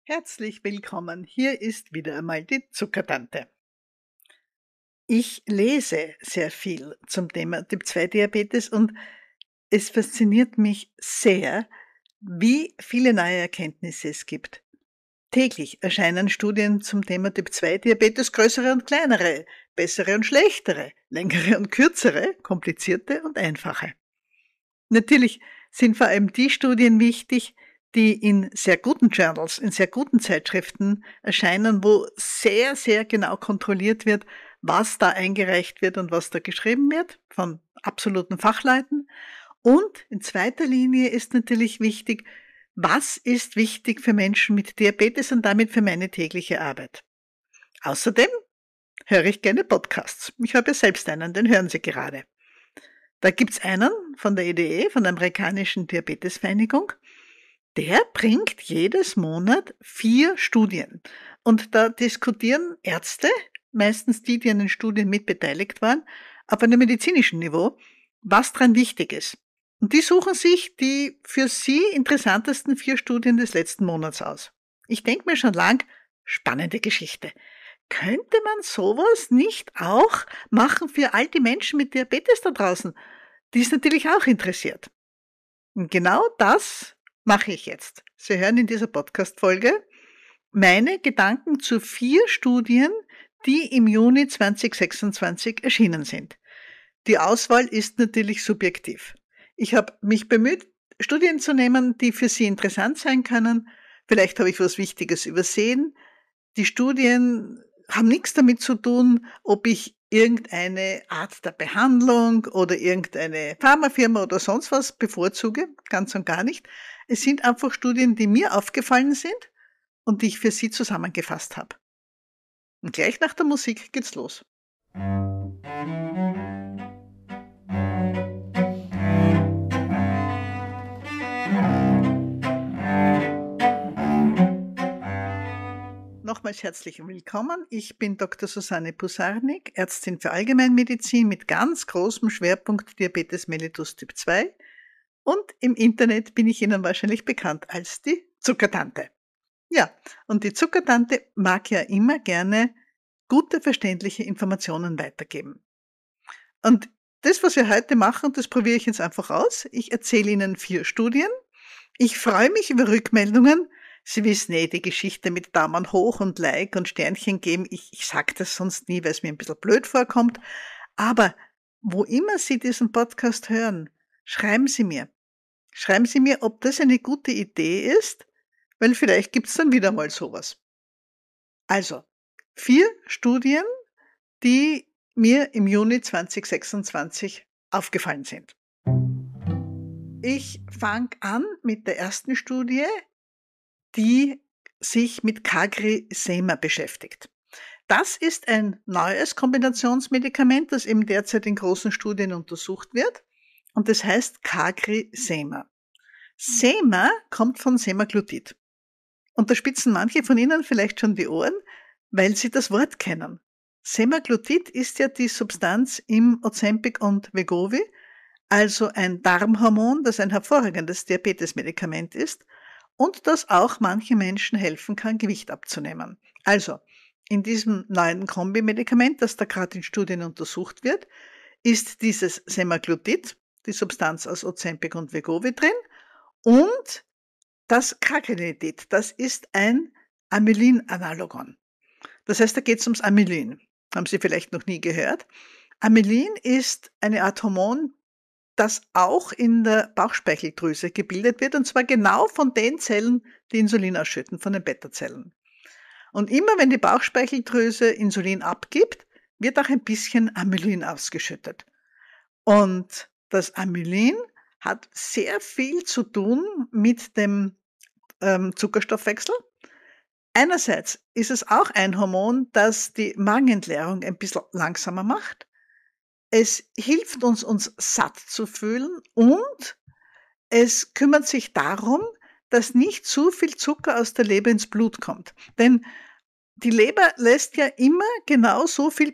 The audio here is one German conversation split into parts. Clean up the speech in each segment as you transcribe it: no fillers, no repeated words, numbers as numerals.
Herzlich willkommen. Hier ist wieder einmal die Zuckertante. Ich lese sehr viel zum Thema Typ-2-Diabetes und es fasziniert mich sehr, wie viele neue Erkenntnisse es gibt. Täglich erscheinen Studien zum Thema Typ-2-Diabetes, größere und kleinere, bessere und schlechtere, längere und kürzere, komplizierte und einfache. Natürlich sind vor allem die Studien wichtig, die in sehr guten Journals, in sehr guten Zeitschriften erscheinen, wo sehr, sehr genau kontrolliert wird, was da eingereicht wird und was da geschrieben wird von absoluten Fachleuten. Und in zweiter Linie ist natürlich wichtig, was ist wichtig für Menschen mit Diabetes und damit für meine tägliche Arbeit. Außerdem höre ich gerne Podcasts. Ich habe ja selbst einen, den hören Sie gerade. Da gibt's einen von der EDE, von der amerikanischen Diabetesvereinigung, der bringt jedes Monat 4 Studien. Und da diskutieren Ärzte, meistens die an den Studien mitbeteiligt waren, auf einem medizinischen Niveau, was dran wichtig ist. Und die suchen sich die für sie interessantesten 4 Studien des letzten Monats aus. Ich denke mir schon lang, spannende Geschichte. Könnte man sowas nicht auch machen für all die Menschen mit Diabetes da draußen, die es natürlich auch interessiert? Und genau das mache ich jetzt. Sie hören in dieser Podcast-Folge meine Gedanken zu 4 Studien, die im Juni 2026 erschienen sind. Die Auswahl ist natürlich subjektiv. Ich habe mich bemüht, Studien zu nehmen, die für Sie interessant sein können. Vielleicht habe ich was Wichtiges übersehen. Die Studien haben nichts damit zu tun, ob ich irgendeine Art der Behandlung oder irgendeine Pharmafirma oder sonst was bevorzuge, ganz und gar nicht. Es sind einfach Studien, die mir aufgefallen sind und die ich für Sie zusammengefasst habe. Und gleich nach der Musik geht's los. Nochmals herzlich willkommen. Ich bin Dr. Susanne Pusarnik, Ärztin für Allgemeinmedizin mit ganz großem Schwerpunkt Diabetes mellitus Typ 2 und im Internet bin ich Ihnen wahrscheinlich bekannt als die Zuckertante. Ja, und die Zuckertante mag ja immer gerne gute, verständliche Informationen weitergeben. Und das, was wir heute machen, das probiere ich jetzt einfach aus. Ich erzähle Ihnen 4 Studien. Ich freue mich über Rückmeldungen. Sie wissen die Geschichte mit Daumen hoch und Like und Sternchen geben. Ich sage das sonst nie, weil es mir ein bisschen blöd vorkommt. Aber wo immer Sie diesen Podcast hören, schreiben Sie mir. Schreiben Sie mir, ob das eine gute Idee ist, weil vielleicht gibt es dann wieder mal sowas. Also, 4 Studien, die mir im Juni 2026 aufgefallen sind. Ich fange an mit der ersten Studie, die sich mit CagriSema beschäftigt. Das ist ein neues Kombinationsmedikament, das eben derzeit in großen Studien untersucht wird und das heißt CagriSema. Sema kommt von Semaglutid. Und da spitzen manche von Ihnen vielleicht schon die Ohren, weil sie das Wort kennen. Semaglutid ist ja die Substanz im Ozempic und Wegovy, also ein Darmhormon, das ein hervorragendes Diabetesmedikament ist und das auch manchen Menschen helfen kann, Gewicht abzunehmen. Also, in diesem neuen Kombimedikament, das da gerade in Studien untersucht wird, ist dieses Semaglutid, die Substanz aus Ozempic und Wegovy drin, und das Cagrilintid, das ist ein Amylin-Analogon. Das heißt, da geht es ums Amylin. Haben Sie vielleicht noch nie gehört. Amylin ist eine Art Hormon, das auch in der Bauchspeicheldrüse gebildet wird, und zwar genau von den Zellen, die Insulin ausschütten, von den Beta-Zellen. Und immer wenn die Bauchspeicheldrüse Insulin abgibt, wird auch ein bisschen Amylin ausgeschüttet. Und das Amylin hat sehr viel zu tun mit dem Zuckerstoffwechsel. Einerseits ist es auch ein Hormon, das die Magenentleerung ein bisschen langsamer macht. Es hilft uns satt zu fühlen und es kümmert sich darum, dass nicht zu viel Zucker aus der Leber ins Blut kommt. Denn die Leber lässt ja immer genau so viel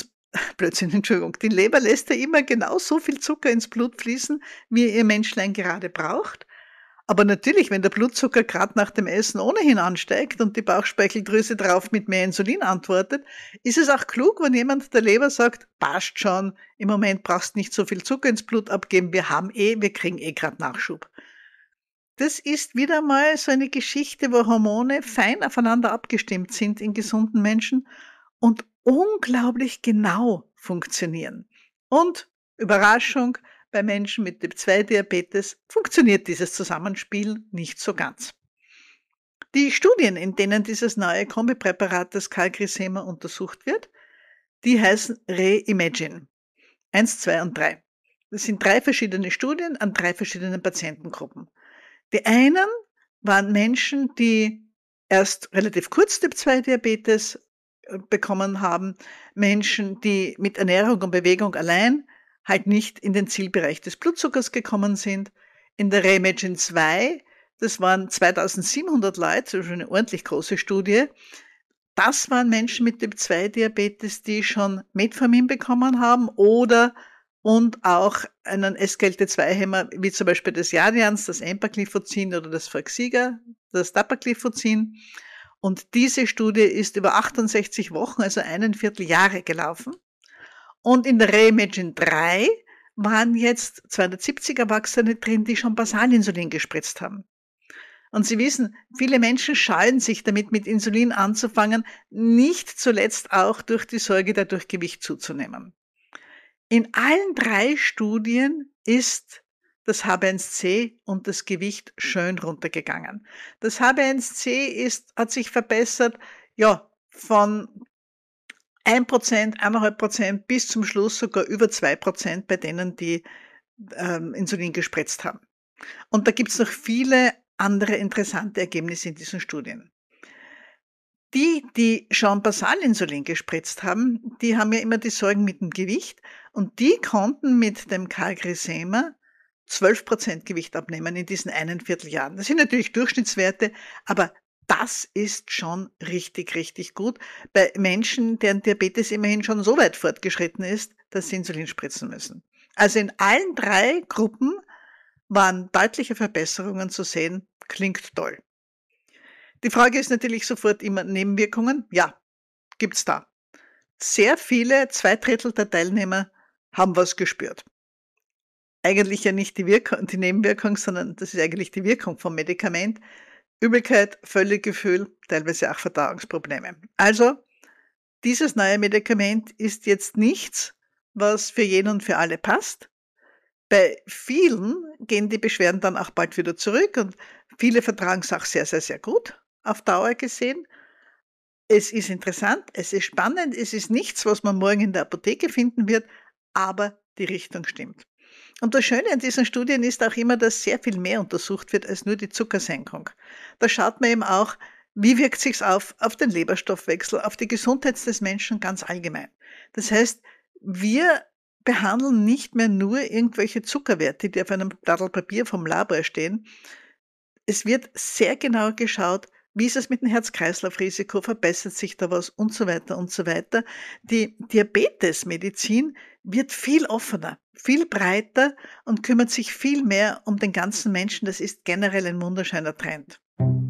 die Leber lässt ja immer genau so viel Zucker ins Blut fließen, wie ihr Menschlein gerade braucht. Aber natürlich, wenn der Blutzucker gerade nach dem Essen ohnehin ansteigt und die Bauchspeicheldrüse drauf mit mehr Insulin antwortet, ist es auch klug, wenn jemand der Leber sagt, passt schon, im Moment brauchst nicht so viel Zucker ins Blut abgeben, wir kriegen gerade Nachschub. Das ist wieder mal so eine Geschichte, wo Hormone fein aufeinander abgestimmt sind in gesunden Menschen und unglaublich genau funktionieren. Und Überraschung, bei Menschen mit Typ-2-Diabetes funktioniert dieses Zusammenspiel nicht so ganz. Die Studien, in denen dieses neue Kombipräparat des CagriSema untersucht wird, die heißen Reimagine 1, 2 und 3. Das sind 3 verschiedene Studien an 3 verschiedenen Patientengruppen. Die einen waren Menschen, die erst relativ kurz Typ-2-Diabetes bekommen haben, Menschen, die mit Ernährung und Bewegung allein halt nicht in den Zielbereich des Blutzuckers gekommen sind. In der Reimagine 2, das waren 2700 Leute, also eine ordentlich große Studie. Das waren Menschen mit Typ-2-Diabetes, die schon Metformin bekommen haben und auch einen SGLT2-Hämmer, wie zum Beispiel das Jardians, das Empagliflozin oder das Farxiga, das Dapagliflozin. Und diese Studie ist über 68 Wochen, also 1,25 Jahre gelaufen. Und in der Reimagine 3 waren jetzt 270 Erwachsene drin, die schon Basalinsulin gespritzt haben. Und Sie wissen, viele Menschen scheuen sich damit, mit Insulin anzufangen, nicht zuletzt auch durch die Sorge, dadurch Gewicht zuzunehmen. In allen 3 Studien ist das HbA1c und das Gewicht schön runtergegangen. Das HbA1c hat sich verbessert, von 1%, 1,5% bis zum Schluss sogar über 2% bei denen, die Insulin gespritzt haben. Und da gibt es noch viele andere interessante Ergebnisse in diesen Studien. Die schon Basalinsulin gespritzt haben, die haben ja immer die Sorgen mit dem Gewicht und die konnten mit dem CagriSema 12% Gewicht abnehmen in diesen 1,25 Jahren. Das sind natürlich Durchschnittswerte, aber das ist schon richtig, richtig gut bei Menschen, deren Diabetes immerhin schon so weit fortgeschritten ist, dass sie Insulin spritzen müssen. Also in allen 3 Gruppen waren deutliche Verbesserungen zu sehen. Klingt toll. Die Frage ist natürlich sofort immer Nebenwirkungen. Ja, gibt's da. Sehr viele, 2/3 der Teilnehmer haben was gespürt. Eigentlich ja nicht die Nebenwirkung, sondern das ist eigentlich die Wirkung vom Medikament. Übelkeit, Völlegefühl, teilweise auch Verdauungsprobleme. Also, dieses neue Medikament ist jetzt nichts, was für jeden und für alle passt. Bei vielen gehen die Beschwerden dann auch bald wieder zurück und viele vertragen es auch sehr, sehr, sehr gut auf Dauer gesehen. Es ist interessant, es ist spannend, es ist nichts, was man morgen in der Apotheke finden wird, aber die Richtung stimmt. Und das Schöne an diesen Studien ist auch immer, dass sehr viel mehr untersucht wird als nur die Zuckersenkung. Da schaut man eben auch, wie wirkt sich's auf den Leberstoffwechsel, auf die Gesundheit des Menschen ganz allgemein. Das heißt, wir behandeln nicht mehr nur irgendwelche Zuckerwerte, die auf einem Blattl Papier vom Labor stehen. Es wird sehr genau geschaut, wie ist es mit dem Herz-Kreislauf-Risiko, verbessert sich da was und so weiter und so weiter. Die Diabetesmedizin wird viel offener, viel breiter und kümmert sich viel mehr um den ganzen Menschen. Das ist generell ein wunderschöner Trend.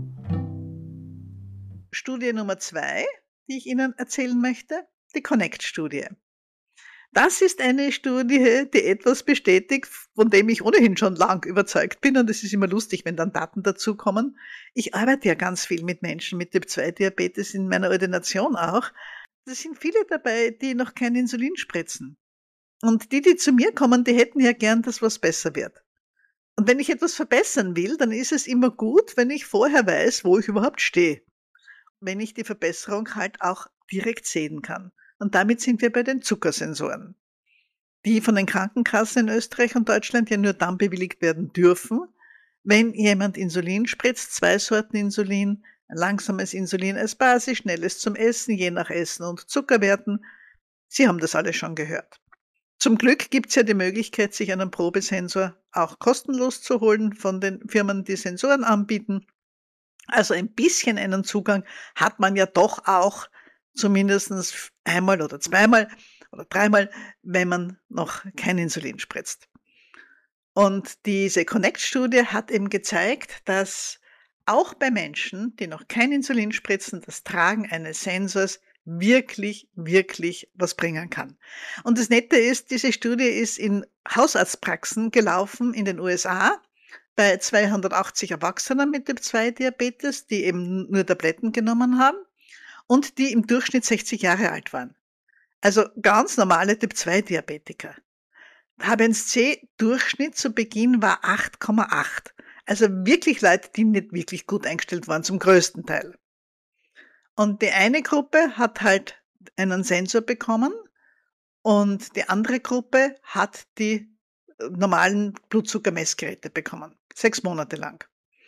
Studie Nummer 2, die ich Ihnen erzählen möchte, die Connect-Studie. Das ist eine Studie, die etwas bestätigt, von dem ich ohnehin schon lang überzeugt bin. Und es ist immer lustig, wenn dann Daten dazukommen. Ich arbeite ja ganz viel mit Menschen mit Typ-2-Diabetes in meiner Ordination auch. Es sind viele dabei, die noch kein Insulin spritzen. Und die zu mir kommen, die hätten ja gern, dass was besser wird. Und wenn ich etwas verbessern will, dann ist es immer gut, wenn ich vorher weiß, wo ich überhaupt stehe. Wenn ich die Verbesserung halt auch direkt sehen kann. Und damit sind wir bei den Zuckersensoren, die von den Krankenkassen in Österreich und Deutschland ja nur dann bewilligt werden dürfen, wenn jemand Insulin spritzt, 2 Sorten Insulin, ein langsames Insulin als Basis, schnelles zum Essen, je nach Essen und Zuckerwerten. Sie haben das alle schon gehört. Zum Glück gibt es ja die Möglichkeit, sich einen Probesensor auch kostenlos zu holen von den Firmen, die Sensoren anbieten. Also ein bisschen einen Zugang hat man ja doch auch, zumindest einmal oder zweimal oder dreimal, wenn man noch kein Insulin spritzt. Und diese Connect-Studie hat eben gezeigt, dass auch bei Menschen, die noch kein Insulin spritzen, das Tragen eines Sensors wirklich, wirklich was bringen kann. Und das Nette ist, diese Studie ist in Hausarztpraxen gelaufen in den USA bei 280 Erwachsenen mit Typ-2-Diabetes, die eben nur Tabletten genommen haben und die im Durchschnitt 60 Jahre alt waren. Also ganz normale Typ-2-Diabetiker. HbA1c-Durchschnitt zu Beginn war 8,8. Also wirklich Leute, die nicht wirklich gut eingestellt waren, zum größten Teil. Und die eine Gruppe hat halt einen Sensor bekommen und die andere Gruppe hat die normalen Blutzuckermessgeräte bekommen. 6 Monate lang.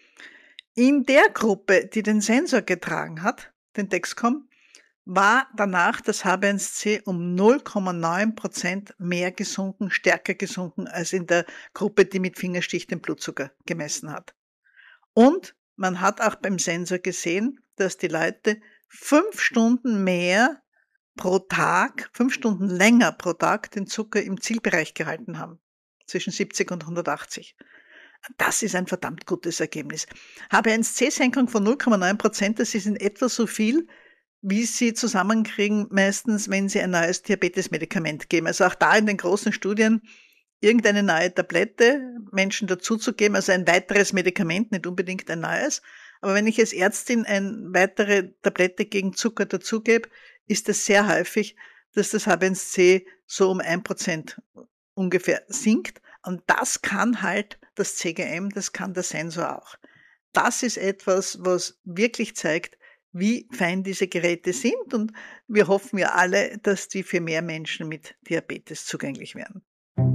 In der Gruppe, die den Sensor getragen hat, den Dexcom, war danach das HbA1c um 0,9% mehr gesunken, stärker gesunken als in der Gruppe, die mit Fingerstich den Blutzucker gemessen hat. Und man hat auch beim Sensor gesehen, dass die Leute 5 Stunden mehr pro Tag, 5 Stunden länger pro Tag den Zucker im Zielbereich gehalten haben. Zwischen 70 und 180. Das ist ein verdammt gutes Ergebnis. HbA1c-Senkung von 0,9%, das ist in etwa so viel, wie sie zusammenkriegen meistens, wenn sie ein neues Diabetes-Medikament geben. Also auch da in den großen Studien irgendeine neue Tablette Menschen dazuzugeben, also ein weiteres Medikament, nicht unbedingt ein neues. Aber wenn ich als Ärztin eine weitere Tablette gegen Zucker dazugebe, ist es sehr häufig, dass das HbA1c so um 1% ungefähr sinkt. Und das kann halt das CGM, das kann der Sensor auch. Das ist etwas, was wirklich zeigt, wie fein diese Geräte sind, und wir hoffen ja alle, dass die für mehr Menschen mit Diabetes zugänglich werden.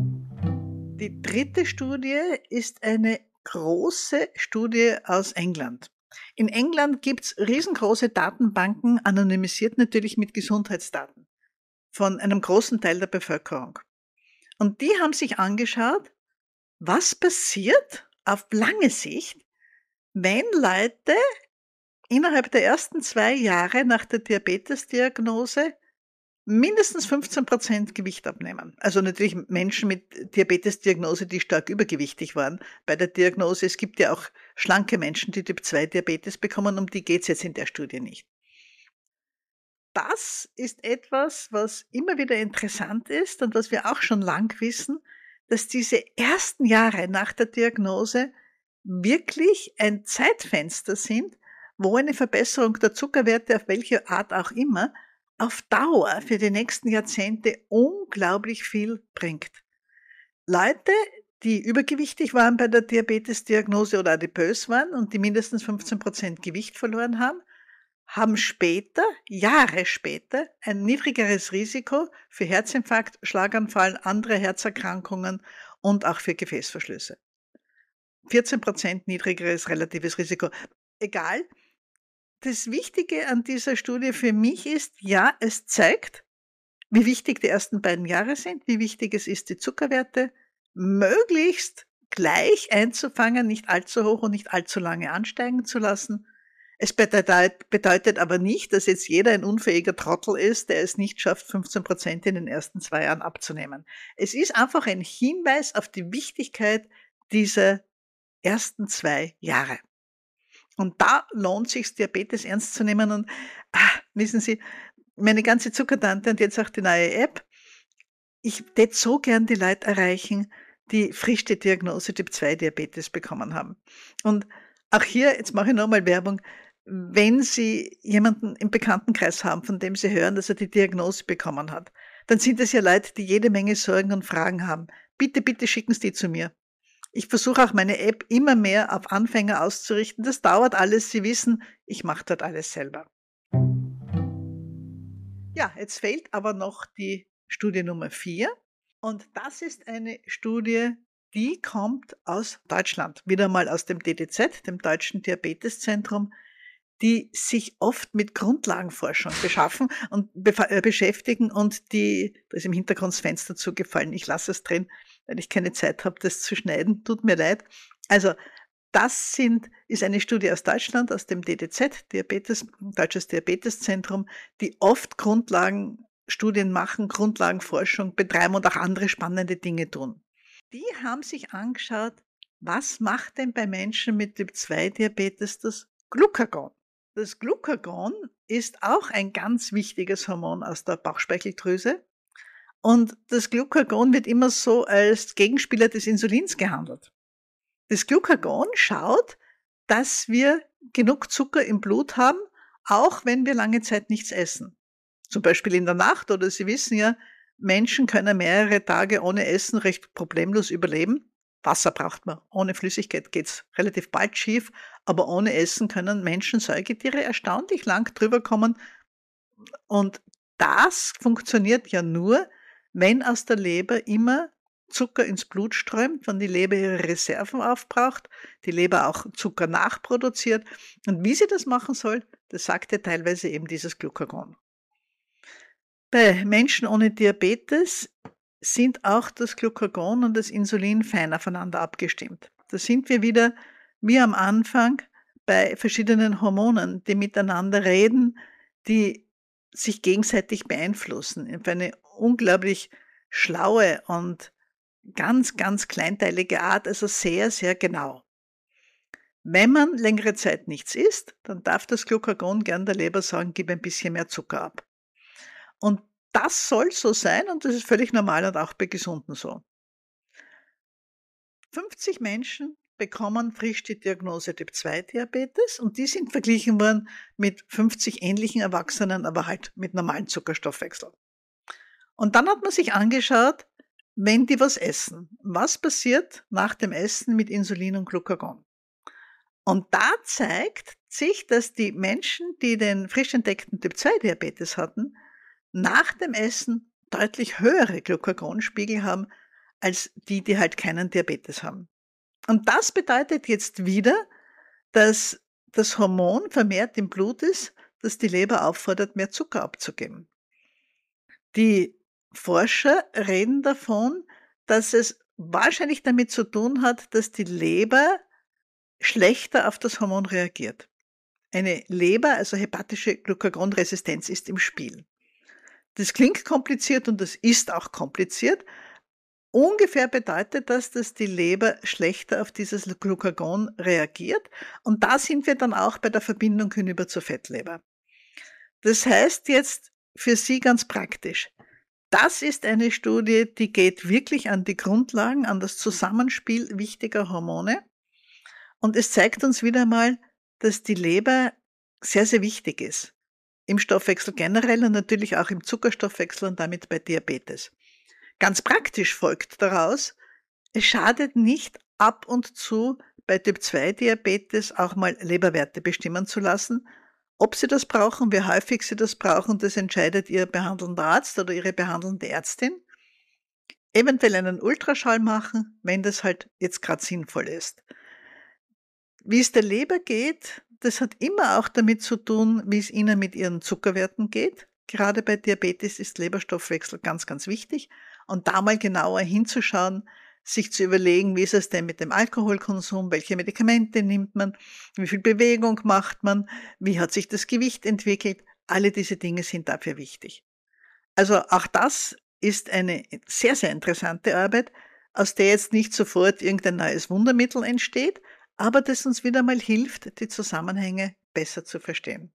Die dritte Studie ist eine große Studie aus England. In England gibt's riesengroße Datenbanken, anonymisiert natürlich mit Gesundheitsdaten von einem großen Teil der Bevölkerung. Und die haben sich angeschaut, was passiert auf lange Sicht, wenn Leute innerhalb der ersten 2 Jahre nach der Diabetesdiagnose mindestens 15% Gewicht abnehmen. Also natürlich Menschen mit Diabetesdiagnose, die stark übergewichtig waren bei der Diagnose. Es gibt ja auch schlanke Menschen, die Typ-2-Diabetes bekommen, um die geht's jetzt in der Studie nicht. Das ist etwas, was immer wieder interessant ist und was wir auch schon lang wissen, dass diese ersten Jahre nach der Diagnose wirklich ein Zeitfenster sind, wo eine Verbesserung der Zuckerwerte, auf welche Art auch immer, auf Dauer für die nächsten Jahrzehnte unglaublich viel bringt. Leute, die übergewichtig waren bei der Diabetesdiagnose oder adipös waren und die mindestens 15% Gewicht verloren haben, haben später, Jahre später, ein niedrigeres Risiko für Herzinfarkt, Schlaganfall, andere Herzerkrankungen und auch für Gefäßverschlüsse. 14% niedrigeres relatives Risiko. Egal. Das Wichtige an dieser Studie für mich ist, ja, es zeigt, wie wichtig die ersten beiden Jahre sind, wie wichtig es ist, die Zuckerwerte möglichst gleich einzufangen, nicht allzu hoch und nicht allzu lange ansteigen zu lassen. Es bedeutet aber nicht, dass jetzt jeder ein unfähiger Trottel ist, der es nicht schafft, 15% in den ersten 2 Jahren abzunehmen. Es ist einfach ein Hinweis auf die Wichtigkeit dieser ersten 2 Jahre. Und da lohnt sich Diabetes ernst zu nehmen. Und wissen Sie, meine ganze Zuckertante und jetzt auch die neue App, ich tät so gern die Leute erreichen, die frisch die Diagnose Typ-2-Diabetes bekommen haben. Und auch hier, jetzt mache ich nochmal Werbung, wenn Sie jemanden im Bekanntenkreis haben, von dem Sie hören, dass er die Diagnose bekommen hat, dann sind es ja Leute, die jede Menge Sorgen und Fragen haben. Bitte, bitte schicken Sie die zu mir. Ich versuche auch meine App immer mehr auf Anfänger auszurichten. Das dauert alles. Sie wissen, ich mache dort alles selber. Ja, jetzt fehlt aber noch die Studie Nummer 4. Und das ist eine Studie, die kommt aus Deutschland. Wieder mal aus dem DDZ, dem Deutschen Diabeteszentrum, die sich oft mit Grundlagenforschung beschäftigen und da ist im Hintergrund das Fenster zugefallen. Ich lasse es drin, weil ich keine Zeit habe, das zu schneiden. Tut mir leid. Also das ist eine Studie aus Deutschland, aus dem DDZ, Deutsches Diabeteszentrum, die oft Grundlagenstudien machen, Grundlagenforschung betreiben und auch andere spannende Dinge tun. Die haben sich angeschaut, was macht denn bei Menschen mit Typ-2-Diabetes das Glucagon? Das Glucagon ist auch ein ganz wichtiges Hormon aus der Bauchspeicheldrüse und das Glucagon wird immer so als Gegenspieler des Insulins gehandelt. Das Glucagon schaut, dass wir genug Zucker im Blut haben, auch wenn wir lange Zeit nichts essen. Zum Beispiel in der Nacht, oder Sie wissen ja, Menschen können mehrere Tage ohne Essen recht problemlos überleben. Wasser braucht man. Ohne Flüssigkeit geht's relativ bald schief, aber ohne Essen können Menschen, Säugetiere erstaunlich lang drüber kommen. Und das funktioniert ja nur, wenn aus der Leber immer Zucker ins Blut strömt, wenn die Leber ihre Reserven aufbraucht, die Leber auch Zucker nachproduziert. Und wie sie das machen soll, das sagt ja teilweise eben dieses Glucagon. Bei Menschen ohne Diabetes sind auch das Glucagon und das Insulin fein aufeinander abgestimmt. Da sind wir wieder wie am Anfang bei verschiedenen Hormonen, die miteinander reden, die sich gegenseitig beeinflussen. Auf eine unglaublich schlaue und ganz, ganz kleinteilige Art, also sehr, sehr genau. Wenn man längere Zeit nichts isst, dann darf das Glucagon gern der Leber sagen, gib ein bisschen mehr Zucker ab. Und das soll so sein und das ist völlig normal und auch bei Gesunden so. 50 Menschen bekommen frisch die Diagnose Typ-2-Diabetes und die sind verglichen worden mit 50 ähnlichen Erwachsenen, aber halt mit normalem Zuckerstoffwechsel. Und dann hat man sich angeschaut, wenn die was essen, was passiert nach dem Essen mit Insulin und Glucagon. Und da zeigt sich, dass die Menschen, die den frisch entdeckten Typ-2-Diabetes hatten, nach dem Essen deutlich höhere Glucagonspiegel haben, als die, die halt keinen Diabetes haben. Und das bedeutet jetzt wieder, dass das Hormon vermehrt im Blut ist, das die Leber auffordert, mehr Zucker abzugeben. Die Forscher reden davon, dass es wahrscheinlich damit zu tun hat, dass die Leber schlechter auf das Hormon reagiert. Eine Leber, also hepatische Glucagonresistenz, ist im Spiel. Das klingt kompliziert und das ist auch kompliziert. Ungefähr bedeutet das, dass die Leber schlechter auf dieses Glucagon reagiert. Und da sind wir dann auch bei der Verbindung hinüber zur Fettleber. Das heißt jetzt für Sie ganz praktisch, das ist eine Studie, die geht wirklich an die Grundlagen, an das Zusammenspiel wichtiger Hormone. Und es zeigt uns wieder mal, dass die Leber sehr, sehr wichtig ist. Im Stoffwechsel generell und natürlich auch im Zuckerstoffwechsel und damit bei Diabetes. Ganz praktisch folgt daraus, es schadet nicht, ab und zu bei Typ-2-Diabetes auch mal Leberwerte bestimmen zu lassen. Ob Sie das brauchen, wie häufig Sie das brauchen, das entscheidet Ihr behandelnder Arzt oder Ihre behandelnde Ärztin. Eventuell einen Ultraschall machen, wenn das halt jetzt gerade sinnvoll ist. Wie es der Leber geht, das hat immer auch damit zu tun, wie es Ihnen mit Ihren Zuckerwerten geht. Gerade bei Diabetes ist Leberstoffwechsel ganz, ganz wichtig. Und da mal genauer hinzuschauen, sich zu überlegen, wie ist es denn mit dem Alkoholkonsum, welche Medikamente nimmt man, wie viel Bewegung macht man, wie hat sich das Gewicht entwickelt. Alle diese Dinge sind dafür wichtig. Also auch das ist eine sehr, sehr interessante Arbeit, aus der jetzt nicht sofort irgendein neues Wundermittel entsteht, aber das uns wieder mal hilft, die Zusammenhänge besser zu verstehen.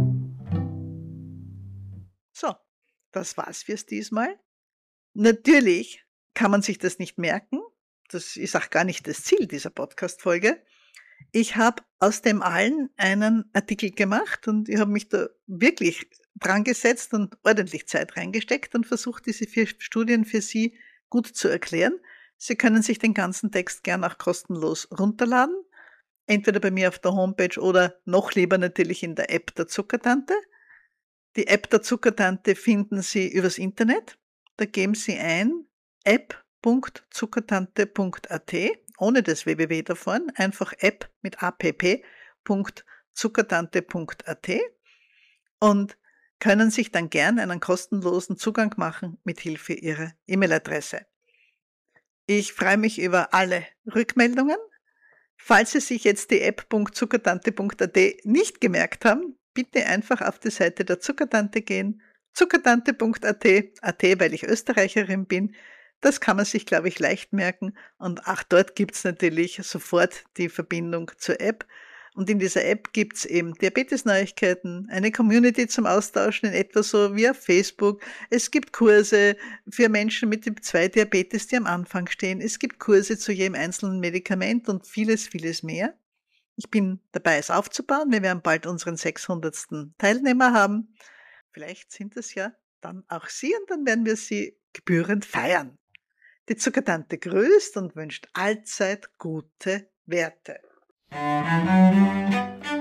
So, das war's fürs diesmal. Natürlich kann man sich das nicht merken. Das ist auch gar nicht das Ziel dieser Podcast-Folge. Ich habe aus dem allen einen Artikel gemacht und ich habe mich da wirklich dran gesetzt und ordentlich Zeit reingesteckt und versucht, diese 4 Studien für Sie gut zu erklären. Sie können sich den ganzen Text gern auch kostenlos runterladen. Entweder bei mir auf der Homepage oder noch lieber natürlich in der App der Zuckertante. Die App der Zuckertante finden Sie übers Internet. Da geben Sie ein app.zuckertante.at, ohne das www davon, einfach app mit app.zuckertante.at und können sich dann gern einen kostenlosen Zugang machen mit Hilfe Ihrer E-Mail-Adresse. Ich freue mich über alle Rückmeldungen. Falls Sie sich jetzt die app.zuckertante.at nicht gemerkt haben, bitte einfach auf die Seite der Zuckertante gehen, zuckertante.at, weil ich Österreicherin bin. Das kann man sich, glaube ich, leicht merken. Und auch dort gibt's natürlich sofort die Verbindung zur App. Und in dieser App gibt's eben Diabetes-Neuigkeiten, eine Community zum Austauschen in etwa so wie auf Facebook. Es gibt Kurse für Menschen mit Typ-2-Diabetes, die am Anfang stehen. Es gibt Kurse zu jedem einzelnen Medikament und vieles, vieles mehr. Ich bin dabei, es aufzubauen. Wir werden bald unseren 600. Teilnehmer haben. Vielleicht sind es ja dann auch Sie und dann werden wir Sie gebührend feiern. Die Zuckertante grüßt und wünscht allzeit gute Werte.